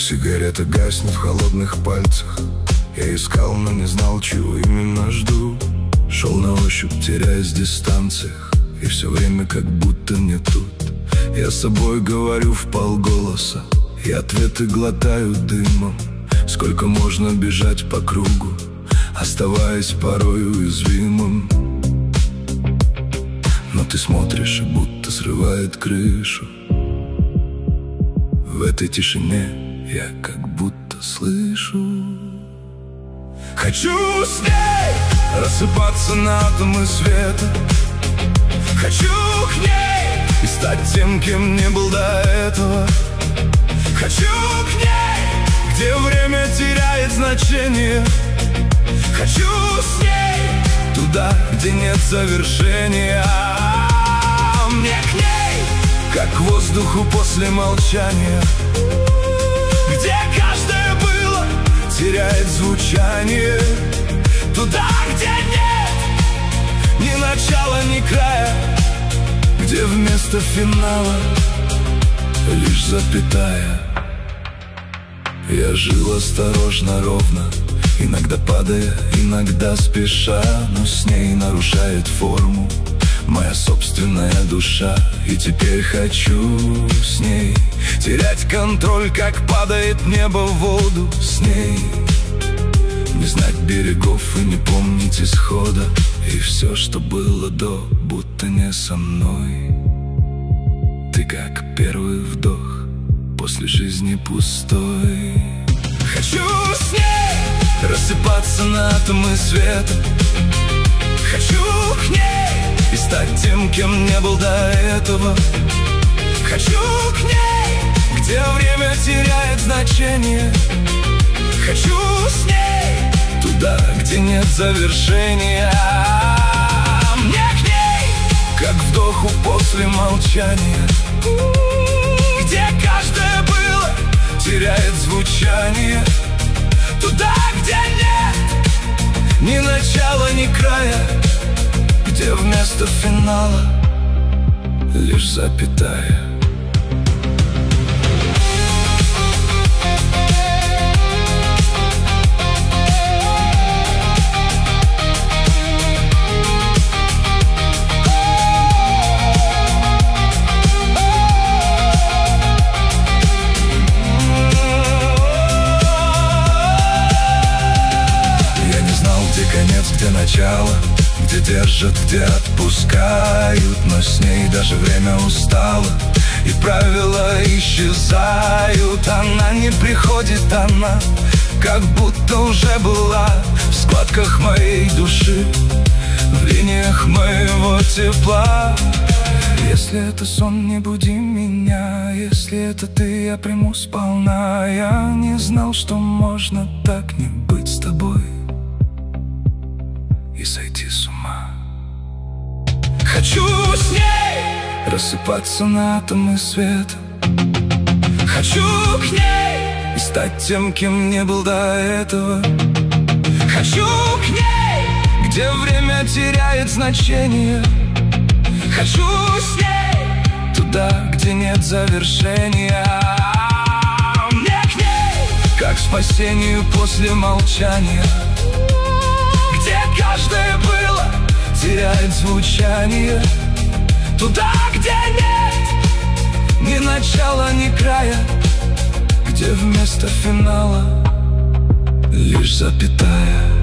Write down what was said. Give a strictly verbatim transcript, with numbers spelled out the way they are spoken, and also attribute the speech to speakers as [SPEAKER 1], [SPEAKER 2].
[SPEAKER 1] Сигарета гаснет в холодных пальцах. Я искал, но не знал, чего именно жду. Шел на ощупь, теряясь в дистанциях, и все время как будто не тут. Я с собой говорю вполголоса, и ответы глотаю дымом. Сколько можно бежать по кругу, оставаясь порой уязвимым. Но ты смотришь, и будто срывает крышу. В этой тишине я как будто слышу: хочу с ней рассыпаться на атомы света. Хочу к ней и стать тем, кем не был до этого. Хочу к ней, где время теряет значение. Хочу с ней туда, где нет завершения. Мне к ней, как к воздуху после молчания, где каждое было теряет звучание. Туда, где нет ни начала, ни края, где вместо финала лишь запятая. Я жил осторожно, ровно, иногда падая, иногда спеша, но с ней нарушает форму моя собственная душа. И теперь хочу с ней терять контроль, как падает небо в воду. С ней не знать берегов и не помнить исхода. И все, что было до, будто не со мной. Ты как первый вдох после жизни пустой. Хочу с ней рассыпаться на атомы света. Хочу к ней и стать тем, кем не был до этого. Хочу к ней, где время теряет значение. Хочу с ней туда, где нет завершения. Мне к ней, как вдоху после молчания, где каждое было теряет звучание. Туда, где нет ни начала, ни края, где вместо финала лишь запятая. Где начало, где держат, где отпускают. Но с ней даже время устало, и правила исчезают. Она не приходит, она как будто уже была в складках моей души, в линиях моего тепла. Если это сон, не буди меня. Если это ты, я приму сполна. Я не знал, что можно так не быть с тобой и сойти с ума. Хочу с ней рассыпаться на атомы света. Хочу к ней и стать тем, кем не был до этого. Хочу к ней, где время теряет значение. Хочу с ней туда, где нет завершения. Мне к ней, как спасению после молчания, где каждое было теряет звучание. Туда, где нет ни начала, ни края, где вместо финала лишь запятая.